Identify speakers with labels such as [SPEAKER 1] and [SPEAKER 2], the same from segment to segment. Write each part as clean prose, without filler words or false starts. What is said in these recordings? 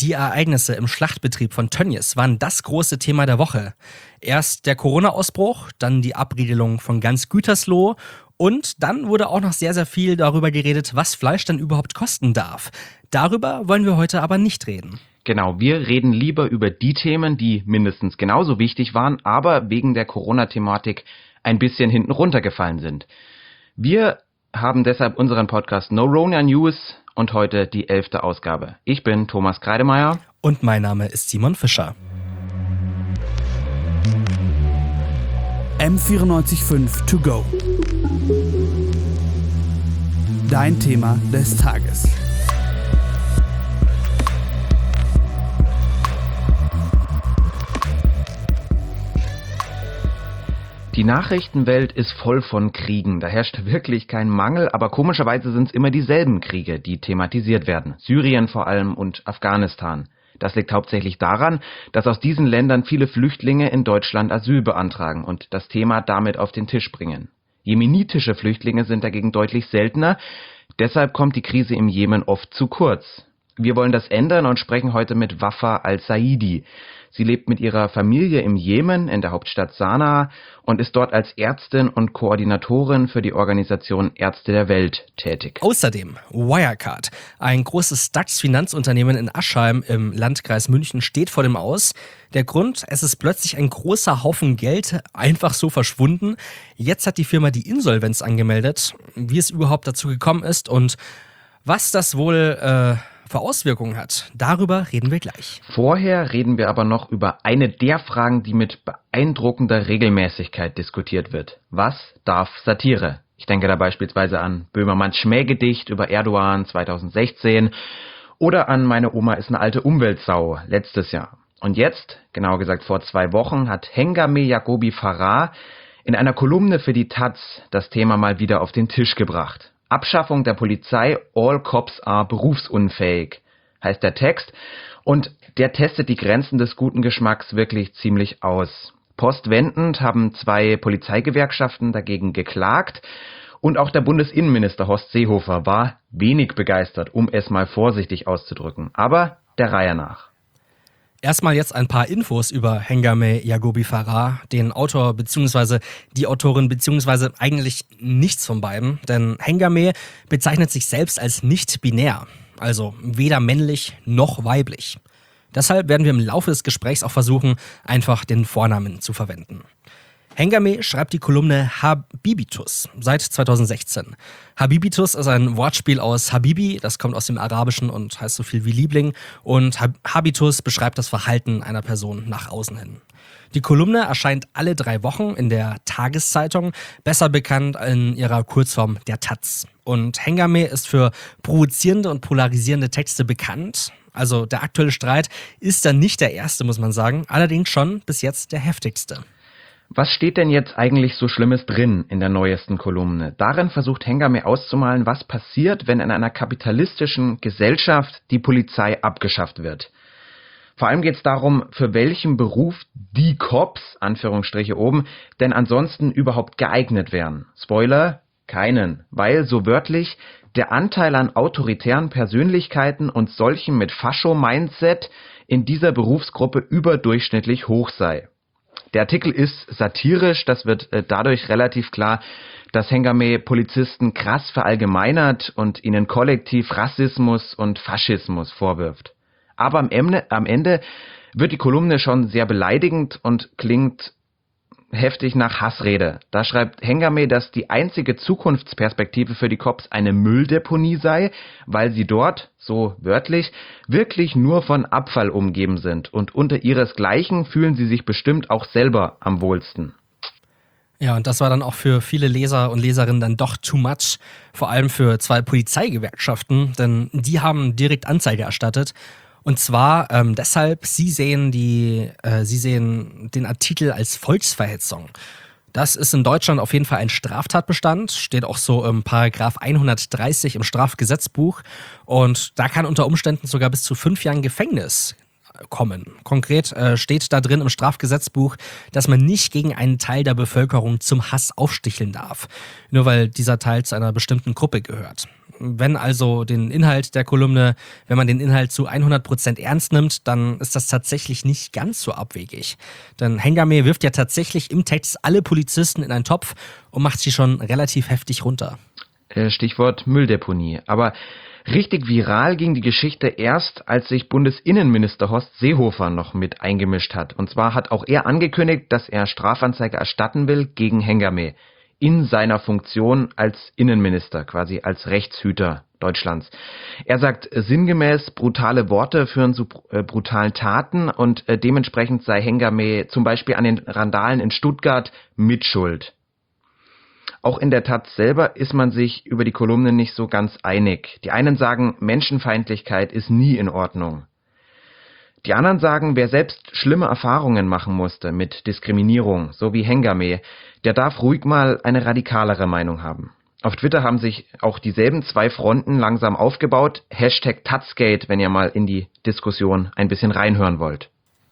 [SPEAKER 1] Die Ereignisse im Schlachtbetrieb von Tönnies waren das große Thema der Woche. Erst der Corona-Ausbruch, dann die Abriegelung von ganz Gütersloh und dann wurde auch noch sehr, sehr viel darüber geredet, was Fleisch denn überhaupt kosten darf. Darüber wollen wir heute aber nicht reden.
[SPEAKER 2] Genau, wir reden lieber über die Themen, die mindestens genauso wichtig waren, aber wegen der Corona-Thematik ein bisschen hinten runtergefallen sind. Wir haben deshalb unseren Podcast No Rona News und heute die 11. Ausgabe. Ich bin Thomas Kreidemeier.
[SPEAKER 1] Und mein Name ist Simon Fischer.
[SPEAKER 3] M94.5 to go. Dein Thema des Tages.
[SPEAKER 2] Die Nachrichtenwelt ist voll von Kriegen. Da herrscht wirklich kein Mangel, aber komischerweise sind es immer dieselben Kriege, die thematisiert werden. Syrien vor allem und Afghanistan. Das liegt hauptsächlich daran, dass aus diesen Ländern viele Flüchtlinge in Deutschland Asyl beantragen und das Thema damit auf den Tisch bringen. Jemenitische Flüchtlinge sind dagegen deutlich seltener, deshalb kommt die Krise im Jemen oft zu kurz. Wir wollen das ändern und sprechen heute mit Wafa al-Saidi. Sie lebt mit ihrer Familie im Jemen, in der Hauptstadt Sanaa, und ist dort als Ärztin und Koordinatorin für die Organisation Ärzte der Welt tätig.
[SPEAKER 1] Außerdem Wirecard, ein großes DAX-Finanzunternehmen in Aschheim im Landkreis München, steht vor dem Aus. Der Grund, es ist plötzlich ein großer Haufen Geld einfach so verschwunden. Jetzt hat die Firma die Insolvenz angemeldet. Wie es überhaupt dazu gekommen ist und was das wohl für Auswirkungen hat, darüber reden wir gleich.
[SPEAKER 2] Vorher reden wir aber noch über eine der Fragen, die mit beeindruckender Regelmäßigkeit diskutiert wird. Was darf Satire? Ich denke da beispielsweise an Böhmermanns Schmähgedicht über Erdogan 2016 oder an Meine Oma ist eine alte Umweltsau letztes Jahr. Und jetzt, genauer gesagt vor 2 Wochen, hat Hengame Yacobi Farah in einer Kolumne für die Taz das Thema mal wieder auf den Tisch gebracht. Abschaffung der Polizei, all cops are berufsunfähig, heißt der Text. Und der testet die Grenzen des guten Geschmacks wirklich ziemlich aus. Postwendend haben 2 Polizeigewerkschaften dagegen geklagt. Und auch der Bundesinnenminister Horst Seehofer war wenig begeistert, um es mal vorsichtig auszudrücken. Aber der Reihe nach.
[SPEAKER 1] Erstmal jetzt ein paar Infos über Hengame Yacobi Farah, den Autor bzw. die Autorin bzw. eigentlich nichts von beiden. Denn Hengame bezeichnet sich selbst als nicht binär, also weder männlich noch weiblich. Deshalb werden wir im Laufe des Gesprächs auch versuchen, einfach den Vornamen zu verwenden. Hengame schreibt die Kolumne Habibitus seit 2016. Habibitus ist ein Wortspiel aus Habibi, das kommt aus dem Arabischen und heißt so viel wie Liebling. Und Habitus beschreibt das Verhalten einer Person nach außen hin. Die Kolumne erscheint alle 3 Wochen in der Tageszeitung, besser bekannt in ihrer Kurzform der Taz. Und Hengame ist für provozierende und polarisierende Texte bekannt. Also der aktuelle Streit ist dann nicht der erste, muss man sagen, allerdings schon bis jetzt der heftigste.
[SPEAKER 2] Was steht denn jetzt eigentlich so Schlimmes drin in der neuesten Kolumne? Darin versucht Hengame auszumalen, was passiert, wenn in einer kapitalistischen Gesellschaft die Polizei abgeschafft wird. Vor allem geht es darum, für welchen Beruf die Cops, Anführungsstriche oben, denn ansonsten überhaupt geeignet wären. Spoiler, keinen, weil, so wörtlich, der Anteil an autoritären Persönlichkeiten und solchen mit Fascho-Mindset in dieser Berufsgruppe überdurchschnittlich hoch sei. Der Artikel ist satirisch, das wird dadurch relativ klar, dass Hengame Polizisten krass verallgemeinert und ihnen kollektiv Rassismus und Faschismus vorwirft. Aber am Ende wird die Kolumne schon sehr beleidigend und klingt heftig nach Hassrede. Da schreibt Hengame, dass die einzige Zukunftsperspektive für die Cops eine Mülldeponie sei, weil sie dort, so wörtlich, wirklich nur von Abfall umgeben sind. Und unter ihresgleichen fühlen sie sich bestimmt auch selber am wohlsten.
[SPEAKER 1] Ja, und das war dann auch für viele Leser und Leserinnen dann doch too much, vor allem für 2 Polizeigewerkschaften, denn die haben direkt Anzeige erstattet. Und zwar deshalb, sie sehen den Artikel als Volksverhetzung. Das ist in Deutschland auf jeden Fall ein Straftatbestand, steht auch so im Paragraph 130 im Strafgesetzbuch. Und da kann unter Umständen sogar bis zu 5 Jahren Gefängnis kommen. Konkret steht da drin im Strafgesetzbuch, dass man nicht gegen einen Teil der Bevölkerung zum Hass aufsticheln darf, nur weil dieser Teil zu einer bestimmten Gruppe gehört. Wenn also den Inhalt der Kolumne, wenn man den Inhalt zu 100% ernst nimmt, dann ist das tatsächlich nicht ganz so abwegig. Denn Hengame wirft ja tatsächlich im Text alle Polizisten in einen Topf und macht sie schon relativ heftig runter.
[SPEAKER 2] Stichwort Mülldeponie. Aber richtig viral ging die Geschichte erst, als sich Bundesinnenminister Horst Seehofer noch mit eingemischt hat. Und zwar hat auch er angekündigt, dass er Strafanzeige erstatten will gegen Hengame in seiner Funktion als Innenminister, quasi als Rechtshüter Deutschlands. Er sagt sinngemäß, brutale Worte führen zu brutalen Taten und dementsprechend sei Hengame zum Beispiel an den Randalen in Stuttgart mitschuld. Auch in der Taz selber ist man sich über die Kolumne nicht so ganz einig. Die einen sagen, Menschenfeindlichkeit ist nie in Ordnung. Die anderen sagen, wer selbst schlimme Erfahrungen machen musste mit Diskriminierung, so wie Hengame, der darf ruhig mal eine radikalere Meinung haben. Auf Twitter haben sich auch dieselben zwei Fronten langsam aufgebaut. #Tazgate, wenn ihr mal in die Diskussion ein bisschen reinhören wollt.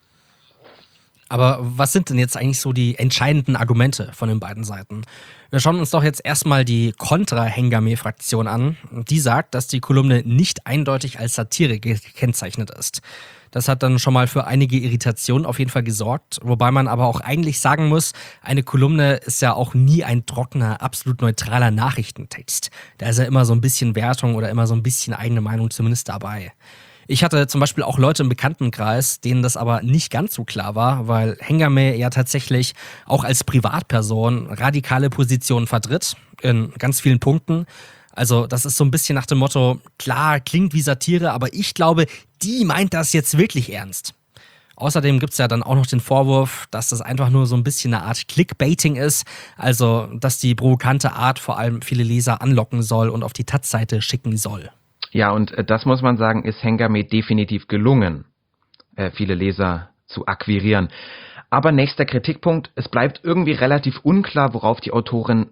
[SPEAKER 1] Aber was sind denn jetzt eigentlich so die entscheidenden Argumente von den beiden Seiten? Wir schauen uns doch jetzt erstmal die Kontra-Hengame-Fraktion an. Die sagt, dass die Kolumne nicht eindeutig als Satire gekennzeichnet ist. Das hat dann schon mal für einige Irritationen auf jeden Fall gesorgt, wobei man aber auch eigentlich sagen muss, eine Kolumne ist ja auch nie ein trockener, absolut neutraler Nachrichtentext. Da ist ja immer so ein bisschen Wertung oder immer so ein bisschen eigene Meinung zumindest dabei. Ich hatte zum Beispiel auch Leute im Bekanntenkreis, denen das aber nicht ganz so klar war, weil Hengame ja tatsächlich auch als Privatperson radikale Positionen vertritt, in ganz vielen Punkten. Also das ist so ein bisschen nach dem Motto, klar, klingt wie Satire, aber ich glaube, die meint das jetzt wirklich ernst. Außerdem gibt es ja dann auch noch den Vorwurf, dass das einfach nur so ein bisschen eine Art Clickbaiting ist, also dass die provokante Art vor allem viele Leser anlocken soll und auf die Taz-Seite schicken soll.
[SPEAKER 2] Ja, und das muss man sagen, ist Hengame definitiv gelungen, viele Leser zu akquirieren. Aber nächster Kritikpunkt, es bleibt irgendwie relativ unklar, worauf die Autorin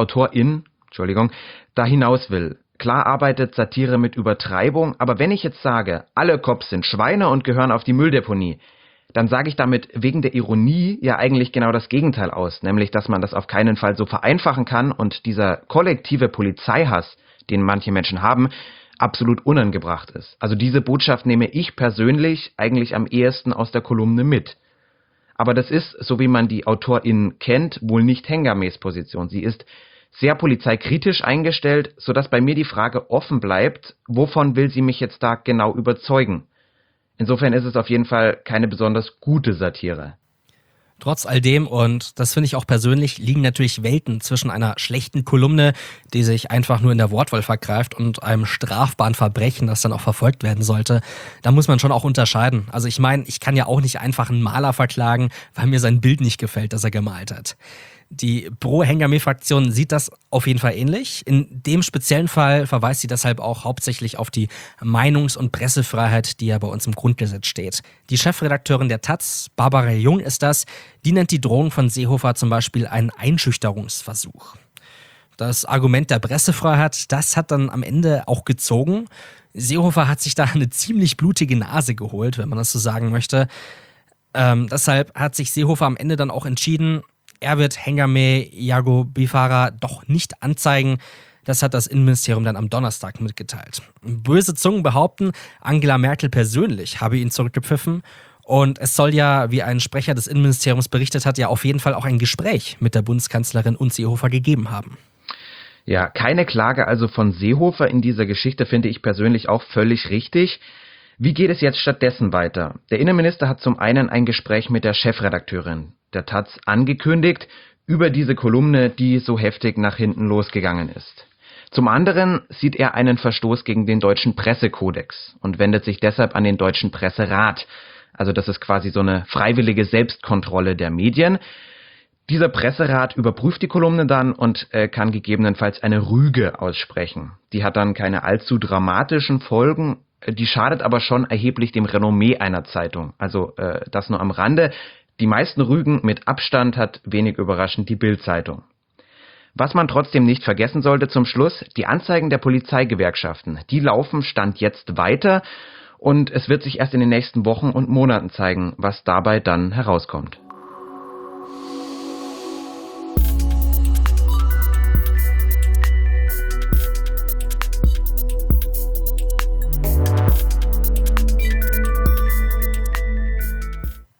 [SPEAKER 2] da hinaus will. Klar arbeitet Satire mit Übertreibung, aber wenn ich jetzt sage, alle Cops sind Schweine und gehören auf die Mülldeponie, dann sage ich damit wegen der Ironie ja eigentlich genau das Gegenteil aus, nämlich dass man das auf keinen Fall so vereinfachen kann und dieser kollektive Polizeihass, den manche Menschen haben, absolut unangebracht ist. Also diese Botschaft nehme ich persönlich eigentlich am ehesten aus der Kolumne mit. Aber das ist, so wie man die AutorInnen kennt, wohl nicht Hengames Position. Sie ist sehr polizeikritisch eingestellt, sodass bei mir die Frage offen bleibt, wovon will sie mich jetzt da genau überzeugen? Insofern ist es auf jeden Fall keine besonders gute Satire.
[SPEAKER 1] Trotz all dem, und das finde ich auch persönlich, liegen natürlich Welten zwischen einer schlechten Kolumne, die sich einfach nur in der Wortwahl vergreift, und einem strafbaren Verbrechen, das dann auch verfolgt werden sollte. Da muss man schon auch unterscheiden. Also ich meine, ich kann ja auch nicht einfach einen Maler verklagen, weil mir sein Bild nicht gefällt, das er gemalt hat. Die Pro-Hengame-Fraktion sieht das auf jeden Fall ähnlich. In dem speziellen Fall verweist sie deshalb auch hauptsächlich auf die Meinungs- und Pressefreiheit, die ja bei uns im Grundgesetz steht. Die Chefredakteurin der Taz, Barbara Jung ist das, die nennt die Drohung von Seehofer zum Beispiel einen Einschüchterungsversuch. Das Argument der Pressefreiheit, das hat dann am Ende auch gezogen. Seehofer hat sich da eine ziemlich blutige Nase geholt, wenn man das so sagen möchte. Deshalb hat sich Seehofer am Ende dann auch entschieden, er wird Hengame Yagobifara doch nicht anzeigen. Das hat das Innenministerium dann am Donnerstag mitgeteilt. Böse Zungen behaupten, Angela Merkel persönlich habe ihn zurückgepfiffen. Und es soll ja, wie ein Sprecher des Innenministeriums berichtet hat, ja auf jeden Fall auch ein Gespräch mit der Bundeskanzlerin und Seehofer gegeben haben.
[SPEAKER 2] Ja, keine Klage also von Seehofer in dieser Geschichte finde ich persönlich auch völlig richtig. Wie geht es jetzt stattdessen weiter? Der Innenminister hat zum einen ein Gespräch mit der Chefredakteurin der Taz angekündigt über diese Kolumne, die so heftig nach hinten losgegangen ist. Zum anderen sieht er einen Verstoß gegen den deutschen Pressekodex und wendet sich deshalb an den deutschen Presserat. Also das ist quasi so eine freiwillige Selbstkontrolle der Medien. Dieser Presserat überprüft die Kolumne dann und kann gegebenenfalls eine Rüge aussprechen. Die hat dann keine allzu dramatischen Folgen, die schadet aber schon erheblich dem Renommee einer Zeitung. Also das nur am Rande. Die meisten Rügen mit Abstand hat wenig überraschend die Bild-Zeitung. Was man trotzdem nicht vergessen sollte zum Schluss, die Anzeigen der Polizeigewerkschaften, die laufen Stand jetzt weiter und es wird sich erst in den nächsten Wochen und Monaten zeigen, was dabei dann herauskommt.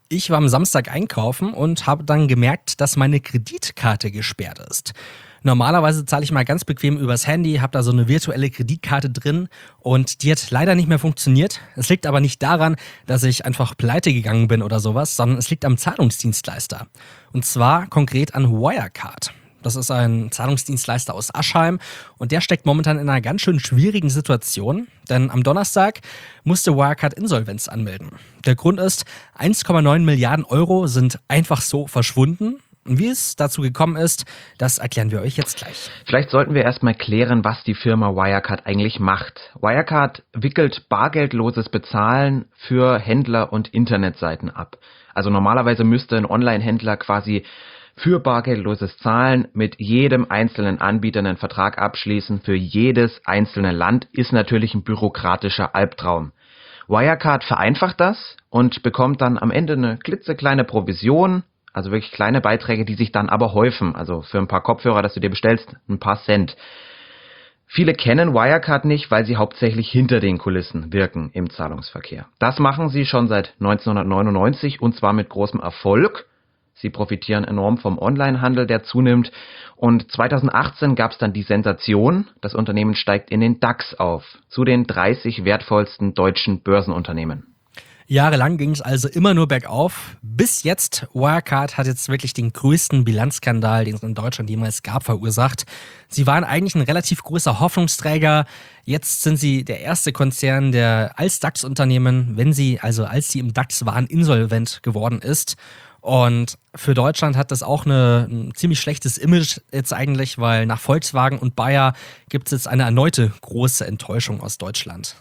[SPEAKER 1] Ich war am Samstag einkaufen und habe dann gemerkt, dass meine Kreditkarte gesperrt ist. Normalerweise zahle ich mal ganz bequem übers Handy, habe da so eine virtuelle Kreditkarte drin und die hat leider nicht mehr funktioniert. Es liegt aber nicht daran, dass ich einfach pleite gegangen bin oder sowas, sondern es liegt am Zahlungsdienstleister. Und zwar konkret an Wirecard. Das ist ein Zahlungsdienstleister aus Aschheim und der steckt momentan in einer ganz schön schwierigen Situation, denn am Donnerstag musste Wirecard Insolvenz anmelden. Der Grund ist, 1,9 Milliarden Euro sind einfach so verschwunden. Und wie es dazu gekommen ist, das erklären wir euch jetzt gleich.
[SPEAKER 2] Vielleicht sollten wir erstmal klären, was die Firma Wirecard eigentlich macht. Wirecard wickelt bargeldloses Bezahlen für Händler und Internetseiten ab. Also normalerweise müsste ein Online-Händler quasi für bargeldloses Zahlen mit jedem einzelnen Anbieter einen Vertrag abschließen. Für jedes einzelne Land ist natürlich ein bürokratischer Albtraum. Wirecard vereinfacht das und bekommt dann am Ende eine klitzekleine Provision, also wirklich kleine Beiträge, die sich dann aber häufen. Also für ein paar Kopfhörer, dass du dir bestellst, ein paar Cent. Viele kennen Wirecard nicht, weil sie hauptsächlich hinter den Kulissen wirken im Zahlungsverkehr. Das machen sie schon seit 1999 und zwar mit großem Erfolg. Sie profitieren enorm vom Onlinehandel, der zunimmt. Und 2018 gab es dann die Sensation, das Unternehmen steigt in den DAX auf, zu den 30 wertvollsten deutschen Börsenunternehmen.
[SPEAKER 1] Jahrelang ging es also immer nur bergauf. Bis jetzt, Wirecard hat jetzt wirklich den größten Bilanzskandal, den es in Deutschland jemals gab, verursacht. Sie waren eigentlich ein relativ großer Hoffnungsträger. Jetzt sind sie der erste Konzern, der als DAX-Unternehmen, als sie im DAX waren, insolvent geworden ist. Und für Deutschland hat das auch ein ziemlich schlechtes Image jetzt eigentlich, weil nach Volkswagen und Bayer gibt es jetzt eine erneute große Enttäuschung aus Deutschland.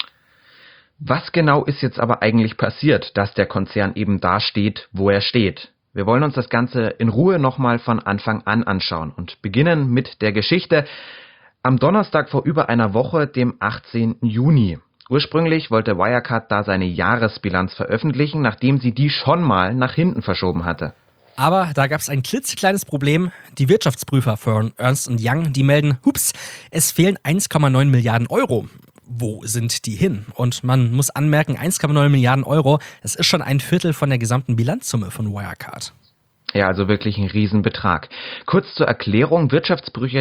[SPEAKER 2] Was genau ist jetzt aber eigentlich passiert, dass der Konzern eben da steht, wo er steht? Wir wollen uns das Ganze in Ruhe nochmal von Anfang an anschauen und beginnen mit der Geschichte am Donnerstag vor über einer Woche, dem 18. Juni. Ursprünglich wollte Wirecard da seine Jahresbilanz veröffentlichen, nachdem sie die schon mal nach hinten verschoben hatte.
[SPEAKER 1] Aber da gab es ein klitzekleines Problem. Die Wirtschaftsprüfer von Ernst & Young, die melden, es fehlen 1,9 Milliarden Euro. Wo sind die hin? Und man muss anmerken, 1,9 Milliarden Euro, das ist schon ein Viertel von der gesamten Bilanzsumme von Wirecard.
[SPEAKER 2] Ja, also wirklich ein Riesenbetrag. Kurz zur Erklärung, Wirtschaftsprüfer,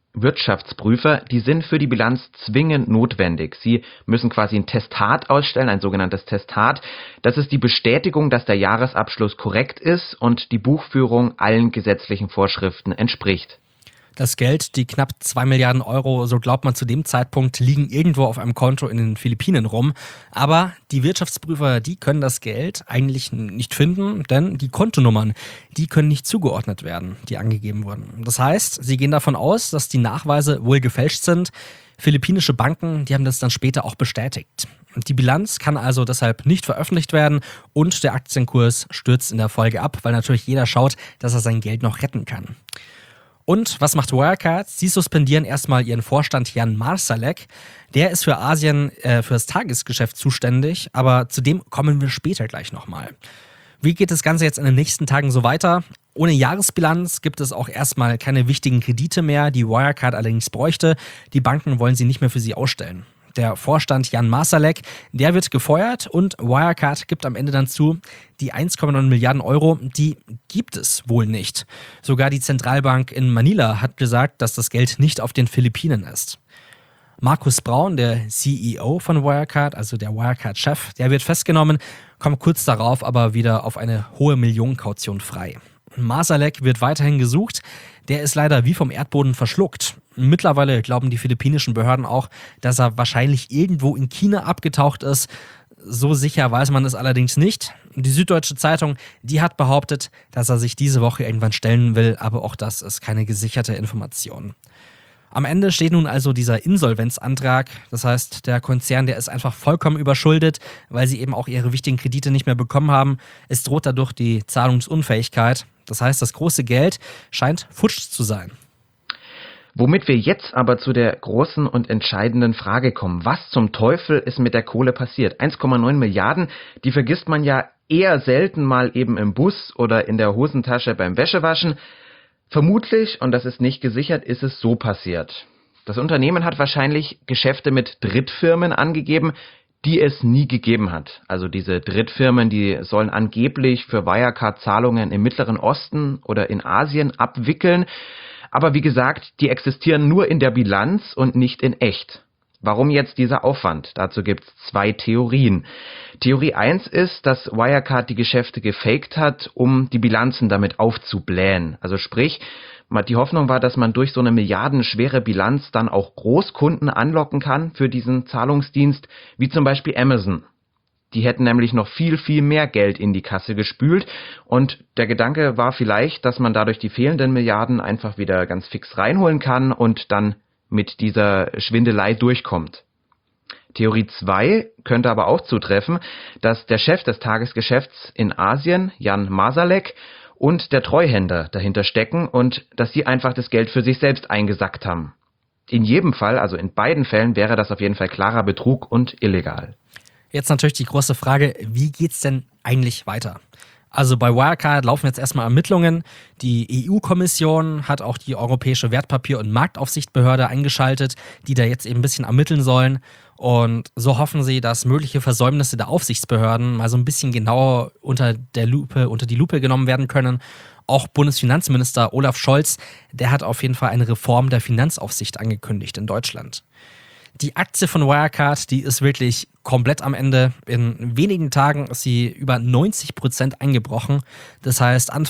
[SPEAKER 2] die sind für die Bilanz zwingend notwendig. Sie müssen quasi ein Testat ausstellen, ein sogenanntes Testat. Das ist die Bestätigung, dass der Jahresabschluss korrekt ist und die Buchführung allen gesetzlichen Vorschriften entspricht.
[SPEAKER 1] Das Geld, die knapp 2 Milliarden Euro, so glaubt man zu dem Zeitpunkt, liegen irgendwo auf einem Konto in den Philippinen rum. Aber die Wirtschaftsprüfer, die können das Geld eigentlich nicht finden, denn die Kontonummern, die können nicht zugeordnet werden, die angegeben wurden. Das heißt, sie gehen davon aus, dass die Nachweise wohl gefälscht sind. Philippinische Banken, die haben das dann später auch bestätigt. Die Bilanz kann also deshalb nicht veröffentlicht werden und der Aktienkurs stürzt in der Folge ab, weil natürlich jeder schaut, dass er sein Geld noch retten kann. Und was macht Wirecard? Sie suspendieren erstmal ihren Vorstand Jan Marsalek. Der ist für Asien, für das Tagesgeschäft zuständig, aber zu dem kommen wir später gleich nochmal. Wie geht das Ganze jetzt in den nächsten Tagen so weiter? Ohne Jahresbilanz gibt es auch erstmal keine wichtigen Kredite mehr, die Wirecard allerdings bräuchte. Die Banken wollen sie nicht mehr für sie ausstellen. Der Vorstand Jan Marsalek, der wird gefeuert und Wirecard gibt am Ende dann zu, die 1,9 Milliarden Euro, die gibt es wohl nicht. Sogar die Zentralbank in Manila hat gesagt, dass das Geld nicht auf den Philippinen ist. Markus Braun, der CEO von Wirecard, also der Wirecard-Chef, der wird festgenommen, kommt kurz darauf aber wieder auf eine hohe Millionenkaution frei. Marsalek wird weiterhin gesucht, der ist leider wie vom Erdboden verschluckt. Mittlerweile glauben die philippinischen Behörden auch, dass er wahrscheinlich irgendwo in China abgetaucht ist. So sicher weiß man es allerdings nicht. Die Süddeutsche Zeitung, die hat behauptet, dass er sich diese Woche irgendwann stellen will, aber auch das ist keine gesicherte Information. Am Ende steht nun also dieser Insolvenzantrag. Das heißt, der Konzern, der ist einfach vollkommen überschuldet, weil sie eben auch ihre wichtigen Kredite nicht mehr bekommen haben. Es droht dadurch die Zahlungsunfähigkeit. Das heißt, das große Geld scheint futsch zu sein.
[SPEAKER 2] Womit wir jetzt aber zu der großen und entscheidenden Frage kommen. Was zum Teufel ist mit der Kohle passiert? 1,9 Milliarden, die vergisst man ja eher selten mal eben im Bus oder in der Hosentasche beim Wäschewaschen. Vermutlich, und das ist nicht gesichert, ist es so passiert. Das Unternehmen hat wahrscheinlich Geschäfte mit Drittfirmen angegeben, die es nie gegeben hat. Also diese Drittfirmen, die sollen angeblich für Wirecard Zahlungen im Mittleren Osten oder in Asien abwickeln. Aber wie gesagt, die existieren nur in der Bilanz und nicht in echt. Warum jetzt dieser Aufwand? Dazu gibt's 2 Theorien. Theorie 1 ist, dass Wirecard die Geschäfte gefaked hat, um die Bilanzen damit aufzublähen. Also sprich, die Hoffnung war, dass man durch so eine milliardenschwere Bilanz dann auch Großkunden anlocken kann für diesen Zahlungsdienst, wie zum Beispiel Amazon. Die hätten nämlich noch viel, viel mehr Geld in die Kasse gespült und der Gedanke war vielleicht, dass man dadurch die fehlenden Milliarden einfach wieder ganz fix reinholen kann und dann mit dieser Schwindelei durchkommt. Theorie 2 könnte aber auch zutreffen, dass der Chef des Tagesgeschäfts in Asien, Jan Marsalek, und der Treuhänder dahinter stecken und dass sie einfach das Geld für sich selbst eingesackt haben. In jedem Fall, also in beiden Fällen, wäre das auf jeden Fall klarer Betrug und illegal.
[SPEAKER 1] Jetzt natürlich die große Frage, wie geht's denn eigentlich weiter? Also bei Wirecard laufen jetzt erstmal Ermittlungen. Die EU-Kommission hat auch die Europäische Wertpapier- und Marktaufsichtsbehörde eingeschaltet, die da jetzt eben ein bisschen ermitteln sollen. Und so hoffen sie, dass mögliche Versäumnisse der Aufsichtsbehörden mal so ein bisschen genauer unter die Lupe genommen werden können. Auch Bundesfinanzminister Olaf Scholz, der hat auf jeden Fall eine Reform der Finanzaufsicht angekündigt in Deutschland. Die Aktie von Wirecard, die ist wirklich komplett am Ende. In wenigen Tagen ist sie über 90% eingebrochen. Das heißt, am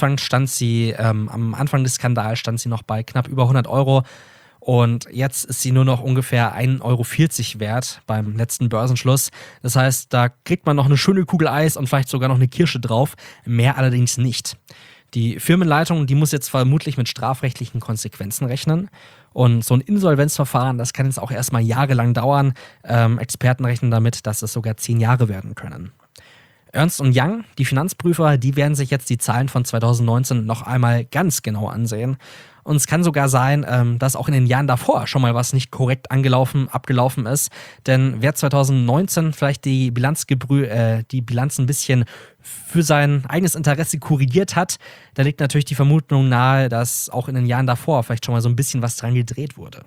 [SPEAKER 1] Anfang des Skandals stand sie noch bei knapp über 100 Euro. Und jetzt ist sie nur noch ungefähr 1,40 Euro wert beim letzten Börsenschluss. Das heißt, da kriegt man noch eine schöne Kugel Eis und vielleicht sogar noch eine Kirsche drauf. Mehr allerdings nicht. Die Firmenleitung, die muss jetzt vermutlich mit strafrechtlichen Konsequenzen rechnen. Und so ein Insolvenzverfahren, das kann jetzt auch erstmal jahrelang dauern. Experten rechnen damit, dass es sogar 10 Jahre werden können. Ernst & Young, die Finanzprüfer, die werden sich jetzt die Zahlen von 2019 noch einmal ganz genau ansehen. Und es kann sogar sein, dass auch in den Jahren davor schon mal was nicht korrekt abgelaufen ist. Denn wer 2019 vielleicht die Bilanz ein bisschen für sein eigenes Interesse korrigiert hat, da liegt natürlich die Vermutung nahe, dass auch in den Jahren davor vielleicht schon mal so ein bisschen was dran gedreht wurde.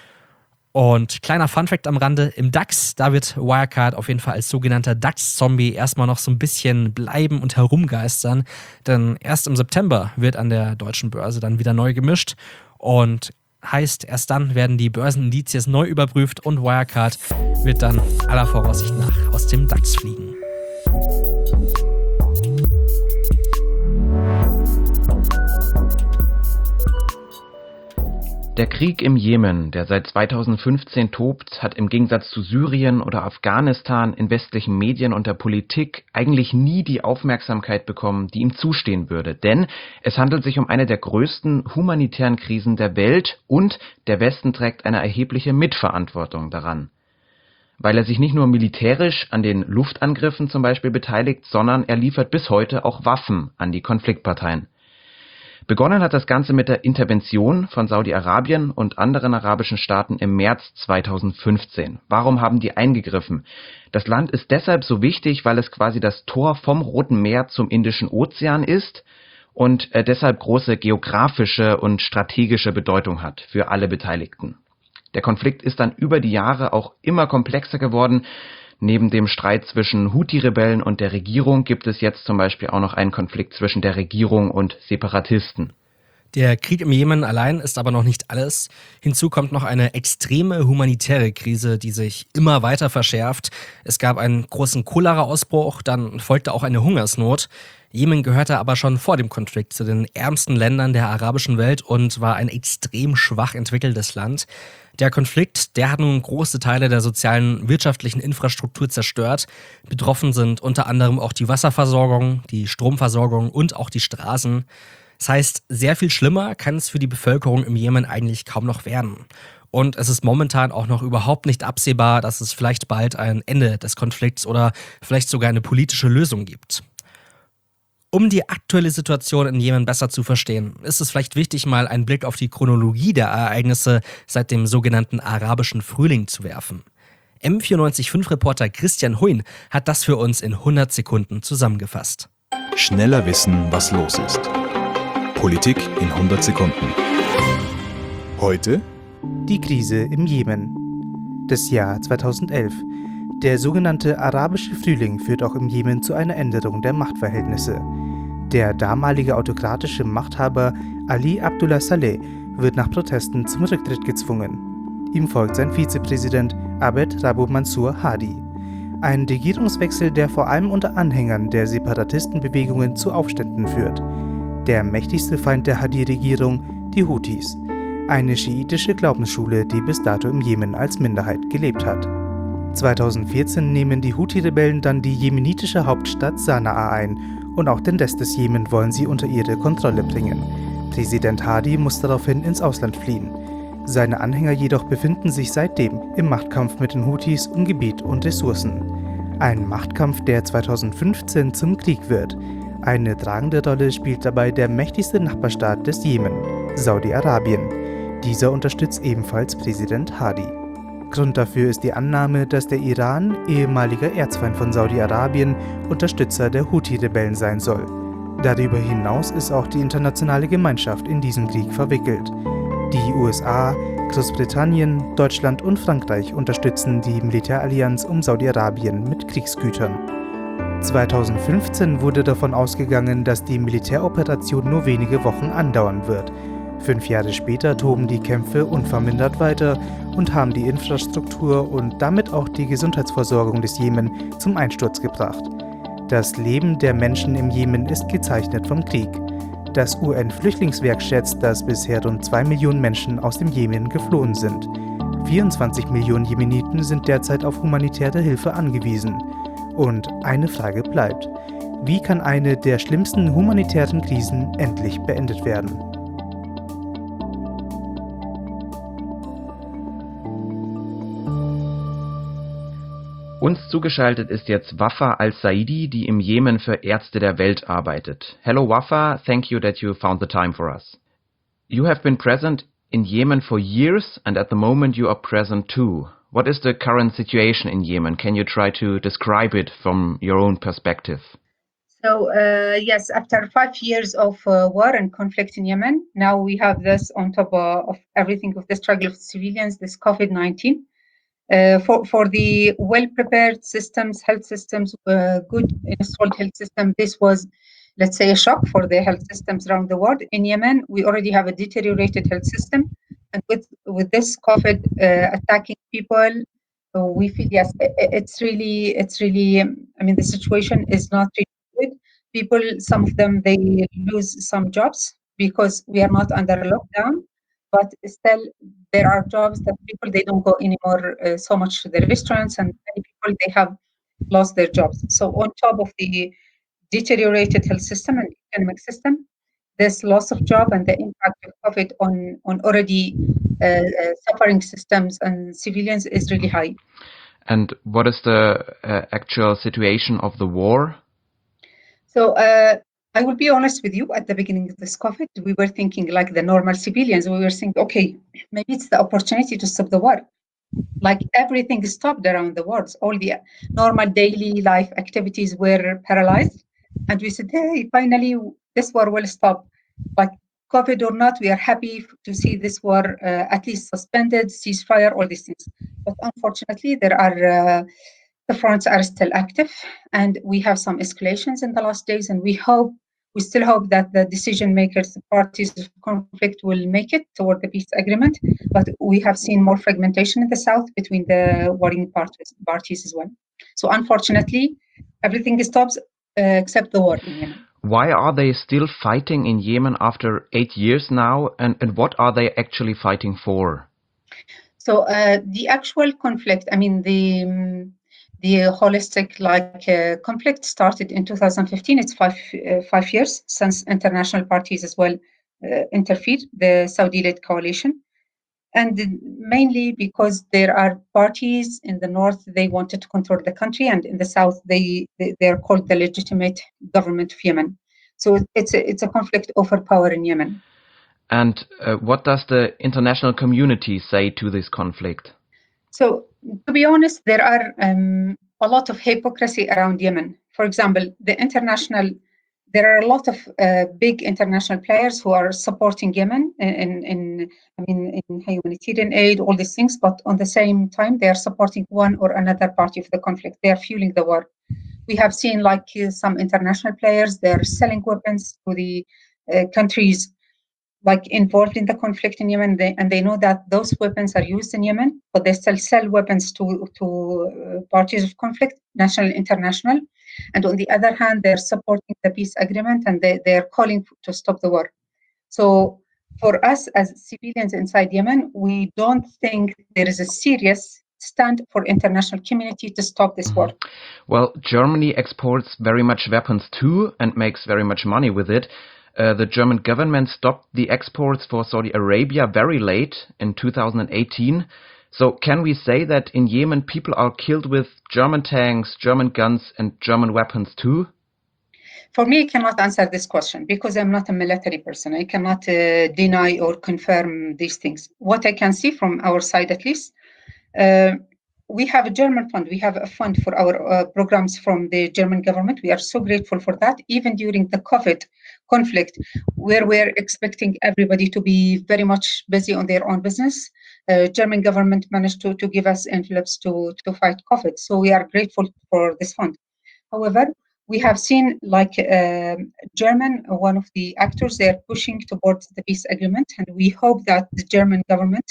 [SPEAKER 1] Und kleiner Funfact am Rande, im DAX, da wird Wirecard auf jeden Fall als sogenannter DAX-Zombie erstmal noch so ein bisschen bleiben und herumgeistern, denn erst im September wird an der deutschen Börse dann wieder neu gemischt und heißt, erst dann werden die Börsenindizes neu überprüft und Wirecard wird dann aller Voraussicht nach aus dem DAX fliegen.
[SPEAKER 2] Der Krieg im Jemen, der seit 2015 tobt, hat im Gegensatz zu Syrien oder Afghanistan in westlichen Medien und der Politik eigentlich nie die Aufmerksamkeit bekommen, die ihm zustehen würde. Denn es handelt sich um eine der größten humanitären Krisen der Welt und der Westen trägt eine erhebliche Mitverantwortung daran. Weil er sich nicht nur militärisch an den Luftangriffen zum Beispiel beteiligt, sondern er liefert bis heute auch Waffen an die Konfliktparteien. Begonnen hat das Ganze mit der Intervention von Saudi-Arabien und anderen arabischen Staaten im März 2015. Warum haben die eingegriffen? Das Land ist deshalb so wichtig, weil es quasi das Tor vom Roten Meer zum Indischen Ozean ist und deshalb große geografische und strategische Bedeutung hat für alle Beteiligten. Der Konflikt ist dann über die Jahre auch immer komplexer geworden. Neben dem Streit zwischen Houthi-Rebellen und der Regierung gibt es jetzt zum Beispiel auch noch einen Konflikt zwischen der Regierung und Separatisten.
[SPEAKER 1] Der Krieg im Jemen allein ist aber noch nicht alles. Hinzu kommt noch eine extreme humanitäre Krise, die sich immer weiter verschärft. Es gab einen großen Cholera-Ausbruch, dann folgte auch eine Hungersnot. Jemen gehörte aber schon vor dem Konflikt zu den ärmsten Ländern der arabischen Welt und war ein extrem schwach entwickeltes Land. Der Konflikt, der hat nun große Teile der sozialen, wirtschaftlichen Infrastruktur zerstört. Betroffen sind unter anderem auch die Wasserversorgung, die Stromversorgung und auch die Straßen. Das heißt, sehr viel schlimmer kann es für die Bevölkerung im Jemen eigentlich kaum noch werden. Und es ist momentan auch noch überhaupt nicht absehbar, dass es vielleicht bald ein Ende des Konflikts oder vielleicht sogar eine politische Lösung gibt. Um die aktuelle Situation in Jemen besser zu verstehen, ist es vielleicht wichtig, mal einen Blick auf die Chronologie der Ereignisse seit dem sogenannten arabischen Frühling zu werfen. M945-Reporter Christian Huyn hat das für uns in 100 Sekunden zusammengefasst.
[SPEAKER 4] Schneller wissen, was los ist. Politik in 100 Sekunden. Heute
[SPEAKER 5] die Krise im Jemen. Das Jahr 2011.
[SPEAKER 3] Der sogenannte arabische Frühling führt auch im Jemen zu einer Änderung der Machtverhältnisse. Der damalige autokratische Machthaber Ali Abdullah Saleh wird nach Protesten zum Rücktritt gezwungen. Ihm folgt sein Vizepräsident Abed Rabu Mansur Hadi. Ein Regierungswechsel, der vor allem unter Anhängern der Separatistenbewegungen zu Aufständen führt. Der mächtigste Feind der Hadi-Regierung, die Houthis, eine schiitische Glaubensschule, die bis dato im Jemen als Minderheit gelebt hat. 2014 nehmen die Houthi-Rebellen dann die jemenitische Hauptstadt Sanaa ein und auch den Rest des Jemen wollen sie unter ihre Kontrolle bringen. Präsident Hadi muss daraufhin ins Ausland fliehen. Seine Anhänger jedoch befinden sich seitdem im Machtkampf mit den Houthis um Gebiet und Ressourcen. Ein Machtkampf, der 2015 zum Krieg wird. Eine tragende Rolle spielt dabei der mächtigste Nachbarstaat des Jemen, Saudi-Arabien. Dieser unterstützt ebenfalls Präsident Hadi. Grund dafür ist die Annahme, dass der Iran, ehemaliger Erzfeind von Saudi-Arabien, Unterstützer der Houthi-Rebellen sein soll. Darüber hinaus ist auch die internationale Gemeinschaft in diesen Krieg verwickelt. Die USA, Großbritannien, Deutschland und Frankreich unterstützen die Militärallianz um Saudi-Arabien mit Kriegsgütern. 2015 wurde davon ausgegangen, dass die Militäroperation nur wenige Wochen andauern wird. 5 Jahre später toben die Kämpfe unvermindert weiter und haben die Infrastruktur und damit auch die Gesundheitsversorgung des Jemen zum Einsturz gebracht. Das Leben der Menschen im Jemen ist gezeichnet vom Krieg. Das UN-Flüchtlingswerk schätzt, dass bisher rund 2 Millionen Menschen aus dem Jemen geflohen sind. 24 Millionen Jemeniten sind derzeit auf humanitäre Hilfe angewiesen. Und eine Frage bleibt: Wie kann eine der schlimmsten humanitären Krisen endlich beendet werden?
[SPEAKER 2] Uns zugeschaltet ist jetzt Wafa Al-Saidi, die im Jemen für Ärzte der Welt arbeitet. Hello Wafa, thank you that you found the time for us. You have been present in Yemen for years and at the moment you are present too. What is the current situation in Yemen? Can you try to describe it from your own perspective?
[SPEAKER 5] So, yes, after 5 years of war and conflict in Yemen, now we have this on top of everything, of the struggle of civilians, this COVID-19. For the well-prepared systems, health systems, good installed health system, this was, let's say, a shock for the health systems around the world. In Yemen, we already have a deteriorated health system, and with this COVID attacking people, we feel, yes, it's really. I mean, the situation is not really good. People, some of them, they lose some jobs because we are not under lockdown. But still, there are jobs that people, they don't go anymore so much to the restaurants, and many people, they have lost their jobs. So on top of the deteriorated health system and economic system, this loss of job and the impact of COVID on already suffering systems and civilians is really high.
[SPEAKER 2] And what is the actual situation of the war?
[SPEAKER 5] So I will be honest with you, at the beginning of this COVID, we were thinking like the normal civilians. We were thinking, okay, maybe it's the opportunity to stop the war. Like everything stopped around the world. All the normal daily life activities were paralyzed. And we said, hey, finally, this war will stop. Like COVID or not, we are happy to see this war at least suspended, ceasefire, all these things. But unfortunately, the fronts are still active, and we have some escalations in the last days, and we still hope that the decision makers, the parties of conflict, will make it toward the peace agreement. But we have seen more fragmentation in the south between the warring parties as well. So unfortunately, everything stops except the war in Yemen.
[SPEAKER 2] Why are they still fighting in Yemen after 8 years now? And what are they actually fighting for?
[SPEAKER 5] So the actual conflict, I mean, the holistic conflict started in 2015. It's 5 years since international parties as well interfered, the Saudi-led coalition. And mainly because there are parties in the north, they wanted to control the country, and in the south, they are called the legitimate government of Yemen. So it's a conflict over power in Yemen.
[SPEAKER 2] And what does the international community say to this conflict?
[SPEAKER 5] So, to be honest, there are a lot of hypocrisy around Yemen. For example, the international there are a lot of big international players who are supporting Yemen in humanitarian aid, all these things, but on the same time, they are supporting one or another party of the conflict. They are fueling the war. We have seen some international players, they're selling weapons to the countries involved in the conflict in Yemen, and they know that those weapons are used in Yemen, but they still sell weapons to parties of conflict, national and international. And on the other hand, they're supporting the peace agreement and they're calling to stop the war. So for us as civilians inside Yemen, we don't think there is a serious stand for international community to stop this war.
[SPEAKER 2] Well, Germany exports very much weapons too and makes very much money with it. The German government stopped the exports for Saudi Arabia very late in 2018. So can we say that in Yemen people are killed with German tanks, German guns and German weapons too?
[SPEAKER 5] For me, I cannot answer this question because I'm not a military person. I cannot deny or confirm these things. What I can see from our side at least, we have a German fund. We have a fund for our programs from the German government. We are so grateful for that. Even during the COVID conflict, where we're expecting everybody to be very much busy on their own business, German government managed to give us envelopes to fight COVID. So we are grateful for this fund. However, we have seen German, one of the actors, they're pushing towards the peace agreement. And we hope that the German government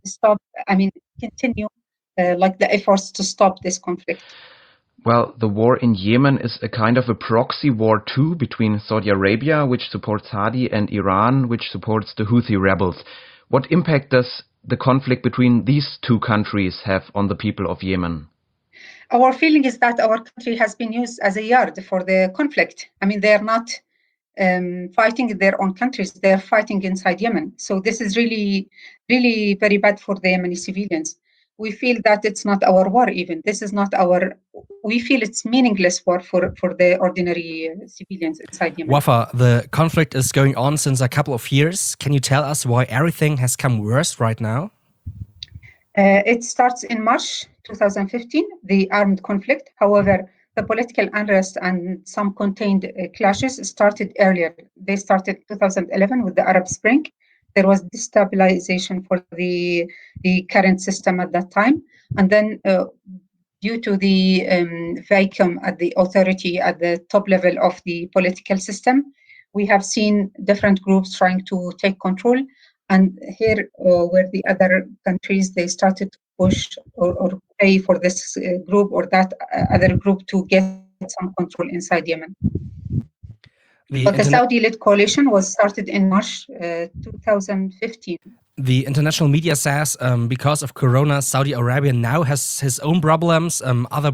[SPEAKER 5] continue the efforts to stop this conflict.
[SPEAKER 2] Well, the war in Yemen is a kind of a proxy war too between Saudi Arabia, which supports Hadi, and Iran, which supports the Houthi rebels. What impact does the conflict between these two countries have on the people of Yemen?
[SPEAKER 5] Our feeling is that our country has been used as a yard for the conflict. They are not fighting in their own countries, they are fighting inside Yemen. So this is really, really very bad for the Yemeni civilians. We feel that it's not our war even. This is not we feel it's meaningless war for the ordinary civilians inside Yemen.
[SPEAKER 1] Wafa, the conflict is going on since a couple of years. Can you tell us why everything has come worse right now?
[SPEAKER 5] It starts in March 2015, the armed conflict. However, the political unrest and some contained clashes started earlier. They started 2011 with the Arab Spring. There was destabilization for the current system at that time. And then due to the vacuum at the authority at the top level of the political system, we have seen different groups trying to take control. And here, where the other countries, they started to push or pay for this group or that other group to get some control inside Yemen. But the Saudi-led coalition was started in March 2015.
[SPEAKER 1] The international media says because of Corona, Saudi Arabia now has his own problems, other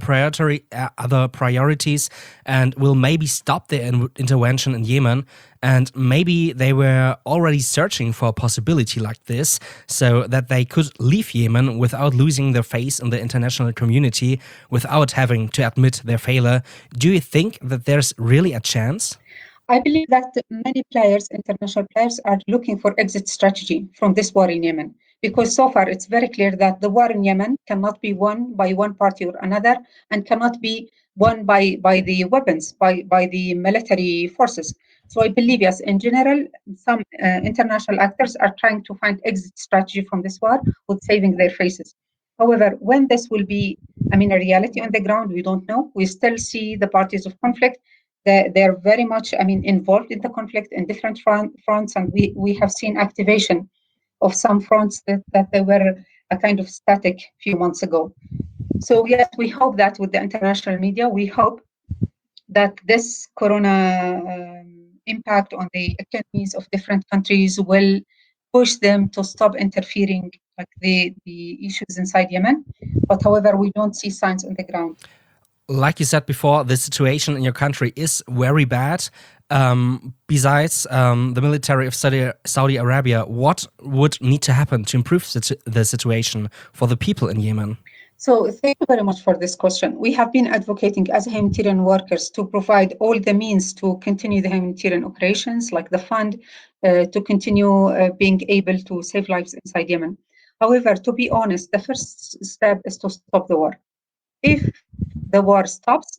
[SPEAKER 1] priorities, and will maybe stop their intervention in Yemen. And maybe they were already searching for a possibility like this so that they could leave Yemen without losing their face in the international community, without having to admit their failure. Do you think that there's really a chance?
[SPEAKER 5] I believe that many players, international players, are looking for exit strategy from this war in Yemen, because so far it's very clear that the war in Yemen cannot be won by one party or another and cannot be won by the weapons, by the military forces. So I believe, yes, in general, some international actors are trying to find exit strategy from this war with saving their faces. However, when this will be, a reality on the ground, we don't know. We still see the parties of conflict. They're very much, involved in the conflict in different fronts, and we have seen activation of some fronts that they were a kind of static a few months ago. So yes, we hope that with the international media, we hope that this corona impact on the economies of different countries will push them to stop interfering like the issues inside Yemen. But however, we don't see signs on the ground.
[SPEAKER 1] Like you said before, the situation in your country is very bad. Besides the military of Saudi Arabia, what would need to happen to improve the situation for the people in Yemen?
[SPEAKER 5] So thank you very much for this question. We have been advocating as humanitarian workers to provide all the means to continue the humanitarian operations, like the fund, to continue being able to save lives inside Yemen. However, to be honest, the first step is to stop the war. If the war stops,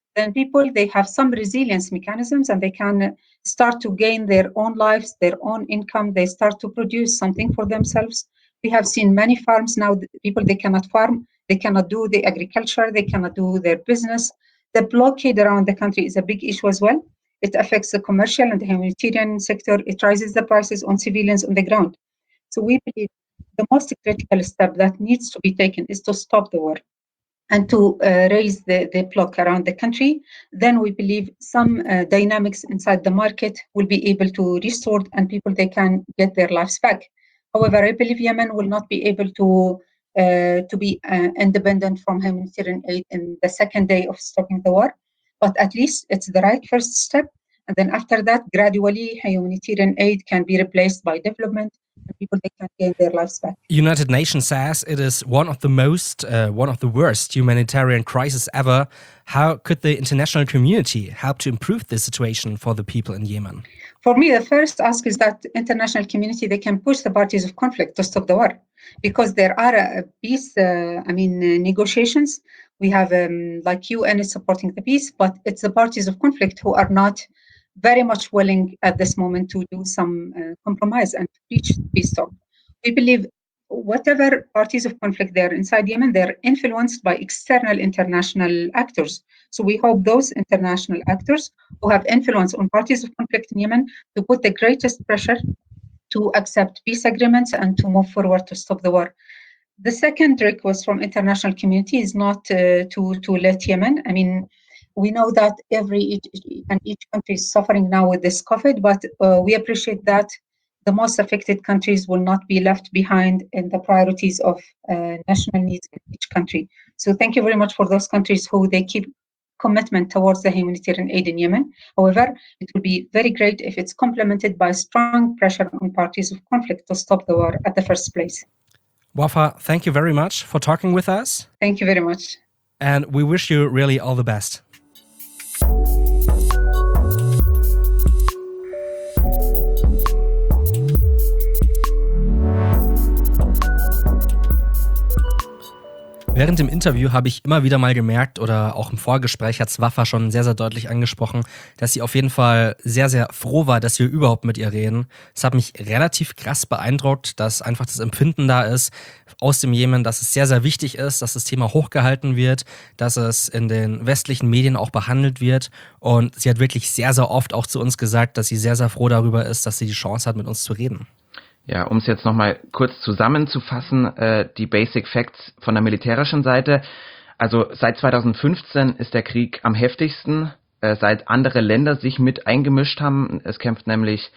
[SPEAKER 5] then people, they have some resilience mechanisms and they can start to gain their own lives, their own income. They start to produce something for themselves. We have seen many farms now, people, they cannot farm, they cannot do the agriculture, they cannot do their business. The blockade around the country is a big issue as well. It affects the commercial and the humanitarian sector. It raises the prices on civilians on the ground. So we believe the most critical step that needs to be taken is to stop the war and to raise the block around the country. Then we believe some dynamics inside the market will be able to restore and people, they can get their lives back. However, I believe Yemen will not be able to be independent from humanitarian aid in the second day of stopping the war, but at least it's the right first step. And then after that, gradually, humanitarian aid can be replaced by development, and people, they can gain their lives back.
[SPEAKER 1] United Nations says it is one of the worst humanitarian crises ever. How could the international community help to improve the situation for the people in Yemen?
[SPEAKER 5] For me, the first ask is that international community, they can push the parties of conflict to stop the war, because there are peace, negotiations. We have like UN is supporting the peace, but it's the parties of conflict who are not very much willing at this moment to do some compromise and reach peace talk. We believe whatever parties of conflict there inside Yemen, they're influenced by external international actors. So we hope those international actors who have influence on parties of conflict in Yemen to put the greatest pressure to accept peace agreements and to move forward to stop the war. The second request from international community is not to let Yemen. I mean, we know that each country is suffering now with this COVID, but we appreciate that the most affected countries will not be left behind in the priorities of national needs in each country. So thank you very much for those countries who they keep commitment towards the humanitarian aid in Yemen. However, it would be very great if it's complemented by strong pressure on parties of conflict to stop the war at the first place.
[SPEAKER 1] Wafa, thank you very much for talking with us.
[SPEAKER 5] Thank you very much.
[SPEAKER 1] And we wish you really all the best. Während dem Interview habe ich immer wieder mal gemerkt, oder auch im Vorgespräch hat es Wafa schon sehr, sehr deutlich angesprochen, dass sie auf jeden Fall sehr, sehr froh war, dass wir überhaupt mit ihr reden. Es hat mich relativ krass beeindruckt, dass einfach das Empfinden da ist aus dem Jemen, dass es sehr, sehr wichtig ist, dass das Thema hochgehalten wird, dass es in den westlichen Medien auch behandelt wird. Und sie hat wirklich sehr, sehr oft auch zu uns gesagt, dass sie sehr, sehr froh darüber ist, dass sie die Chance hat, mit uns zu reden.
[SPEAKER 2] Ja, um es jetzt nochmal kurz zusammenzufassen, die Basic Facts von der militärischen Seite. Also seit 2015 ist der Krieg am heftigsten, seit andere Länder sich mit eingemischt haben. Es kämpft nämlich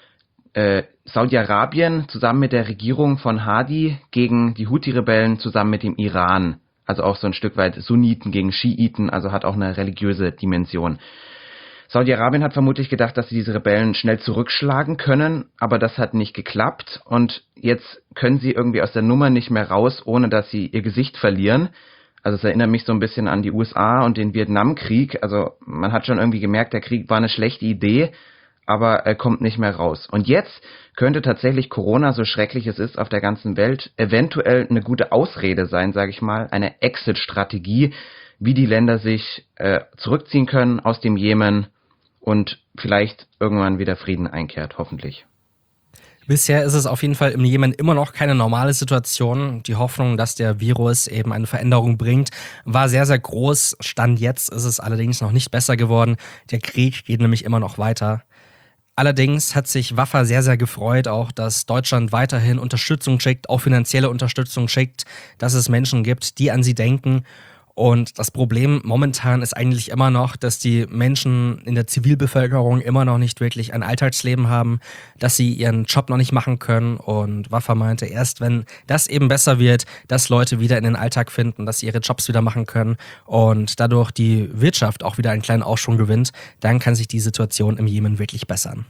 [SPEAKER 2] Saudi-Arabien zusammen mit der Regierung von Hadi gegen die Houthi-Rebellen zusammen mit dem Iran. Also auch so ein Stück weit Sunniten gegen Schiiten, also hat auch eine religiöse Dimension. Saudi-Arabien hat vermutlich gedacht, dass sie diese Rebellen schnell zurückschlagen können, aber das hat nicht geklappt und jetzt können sie irgendwie aus der Nummer nicht mehr raus, ohne dass sie ihr Gesicht verlieren. Also es erinnert mich so ein bisschen an die USA und den Vietnamkrieg. Also man hat schon irgendwie gemerkt, der Krieg war eine schlechte Idee, aber er kommt nicht mehr raus. Und jetzt könnte tatsächlich Corona, so schrecklich es ist auf der ganzen Welt, eventuell eine gute Ausrede sein, sage ich mal, eine Exit-Strategie, wie die Länder sich zurückziehen können aus dem Jemen und vielleicht irgendwann wieder Frieden einkehrt, hoffentlich.
[SPEAKER 1] Bisher ist es auf jeden Fall im Jemen immer noch keine normale Situation. Die Hoffnung, dass der Virus eben eine Veränderung bringt, war sehr, sehr groß. Stand jetzt ist es allerdings noch nicht besser geworden. Der Krieg geht nämlich immer noch weiter. Allerdings hat sich Wafa sehr, sehr gefreut, auch dass Deutschland weiterhin Unterstützung schickt, auch finanzielle Unterstützung schickt, dass es Menschen gibt, die an sie denken. Und das Problem momentan ist eigentlich immer noch, dass die Menschen in der Zivilbevölkerung immer noch nicht wirklich ein Alltagsleben haben, dass sie ihren Job noch nicht machen können. Und Wafa meinte, erst wenn das eben besser wird, dass Leute wieder in den Alltag finden, dass sie ihre Jobs wieder machen können und dadurch die Wirtschaft auch wieder einen kleinen Aufschwung gewinnt, dann kann sich die Situation im Jemen wirklich bessern.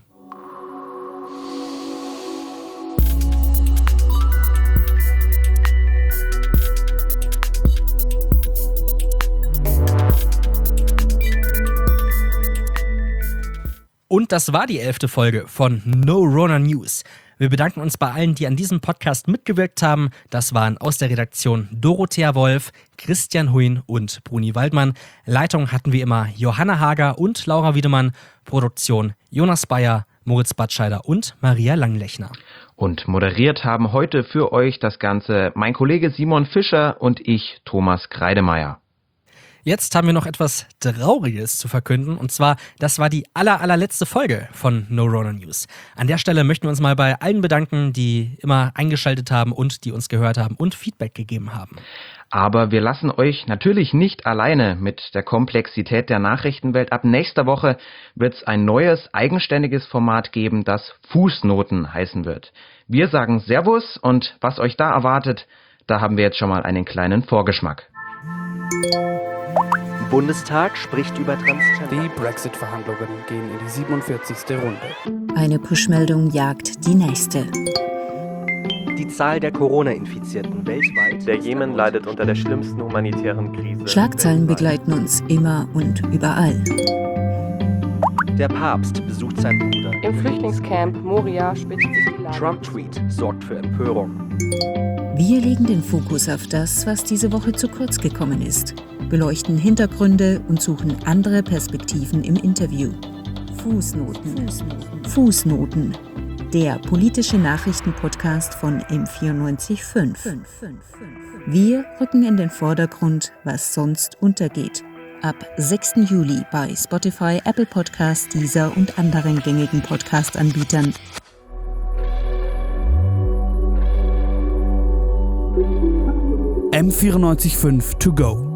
[SPEAKER 1] Und das war die 11. Folge von No Rona News. Wir bedanken uns bei allen, die an diesem Podcast mitgewirkt haben. Das waren aus der Redaktion Dorothea Wolf, Christian Huyn und Bruni Waldmann. Leitung hatten wie immer Johanna Hager und Laura Wiedemann. Produktion Jonas Bayer, Moritz Batscheider und Maria Langlechner.
[SPEAKER 2] Und moderiert haben heute für euch das Ganze mein Kollege Simon Fischer und ich, Thomas Kreidemeier.
[SPEAKER 1] Jetzt haben wir noch etwas Trauriges zu verkünden, und zwar, das war die allerletzte Folge von No Rona News. An der Stelle möchten wir uns mal bei allen bedanken, die immer eingeschaltet haben und die uns gehört haben und Feedback gegeben haben.
[SPEAKER 2] Aber wir lassen euch natürlich nicht alleine mit der Komplexität der Nachrichtenwelt. Ab nächster Woche wird es ein neues, eigenständiges Format geben, das Fußnoten heißen wird. Wir sagen Servus, und was euch da erwartet, da haben wir jetzt schon mal einen kleinen Vorgeschmack.
[SPEAKER 6] Bundestag spricht über Transgender.
[SPEAKER 7] Die Brexit-Verhandlungen gehen in die 47. Runde.
[SPEAKER 8] Eine Push-Meldung jagt die nächste.
[SPEAKER 6] Die Zahl der Corona-Infizierten weltweit.
[SPEAKER 9] Der Jemen leidet unter der schlimmsten humanitären Krise.
[SPEAKER 8] Schlagzeilen begleiten uns immer und überall.
[SPEAKER 6] Der Papst besucht seinen Bruder.
[SPEAKER 10] Im Flüchtlingscamp Moria spitzt sich die Lage.
[SPEAKER 6] Trump-Tweet sorgt für Empörung.
[SPEAKER 8] Wir legen den Fokus auf das, was diese Woche zu kurz gekommen ist, beleuchten Hintergründe und suchen andere Perspektiven im Interview. Fußnoten. Der politische Nachrichtenpodcast von M94.5. Wir rücken in den Vordergrund, was sonst untergeht. Ab 6. Juli bei Spotify, Apple Podcasts, Deezer und anderen gängigen Podcast-Anbietern.
[SPEAKER 7] M94.5 to go.